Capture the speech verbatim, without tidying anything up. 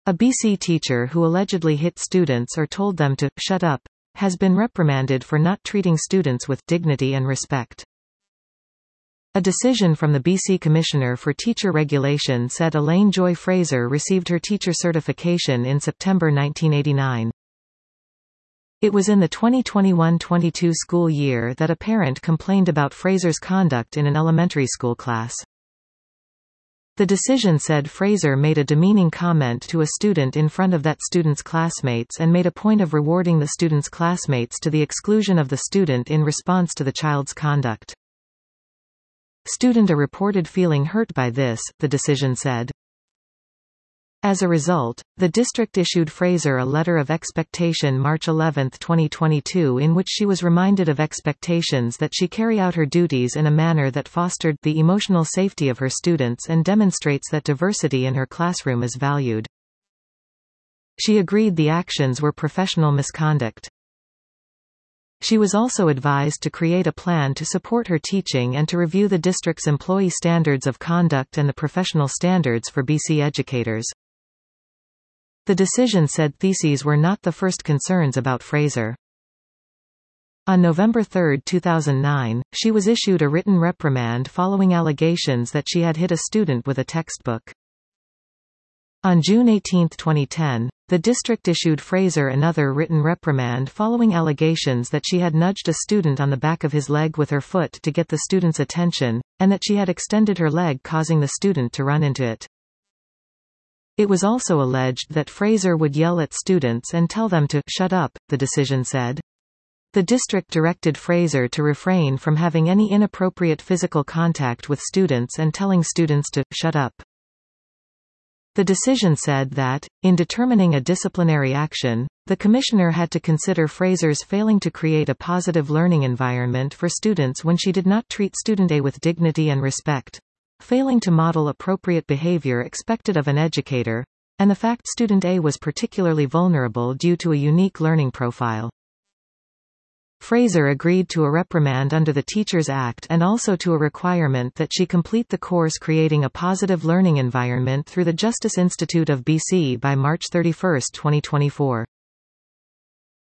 A B C teacher who allegedly hit students or told them to shut up has been reprimanded for not treating students with dignity and respect. A decision from the B C Commissioner for Teacher Regulation said Elaine Joy Fraser received her teacher certification in September nineteen eighty-nine. It was in the twenty twenty-one twenty-two school year that a parent complained about Fraser's conduct in an elementary school class. The decision said Fraser made a demeaning comment to a student in front of that student's classmates and made a point of rewarding the student's classmates to the exclusion of the student in response to the child's conduct. Student A reported feeling hurt by this, the decision said. As a result, the district issued Fraser a letter of expectation March eleventh twenty twenty-two in which she was reminded of expectations that she carry out her duties in a manner that fostered the emotional safety of her students and demonstrates that diversity in her classroom is valued. She agreed the actions were professional misconduct. She was also advised to create a plan to support her teaching and to review the district's employee standards of conduct and the professional standards for B C educators. The decision said theses were not the first concerns about Fraser. On November third two thousand nine, she was issued a written reprimand following allegations that she had hit a student with a textbook. On June eighteenth twenty ten, the district issued Fraser another written reprimand following allegations that she had nudged a student on the back of his leg with her foot to get the student's attention, and that she had extended her leg causing the student to run into it. It was also alleged that Fraser would yell at students and tell them to shut up, the decision said. The district directed Fraser to refrain from having any inappropriate physical contact with students and telling students to shut up. The decision said that, in determining a disciplinary action, the commissioner had to consider Fraser's failing to create a positive learning environment for students when she did not treat student A with dignity and respect, failing to model appropriate behavior expected of an educator, and the fact student A was particularly vulnerable due to a unique learning profile. Fraser agreed to a reprimand under the Teachers Act and also to a requirement that she complete the course Creating a Positive Learning Environment through the Justice Institute of B C by March thirty-first twenty twenty-four.